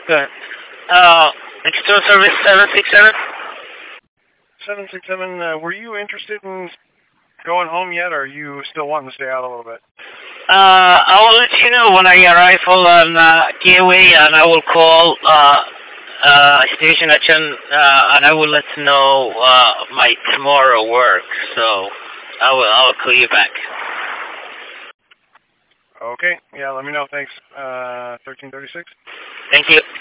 Good. External service 767? 767, were you interested in going home yet, or are you still wanting to stay out a little bit? I will let you know when I arrive on gateway, and I will call station agent, and I will let you know my tomorrow work. So I will call you back. Okay, yeah, let me know. Thanks. 1336. Thank you.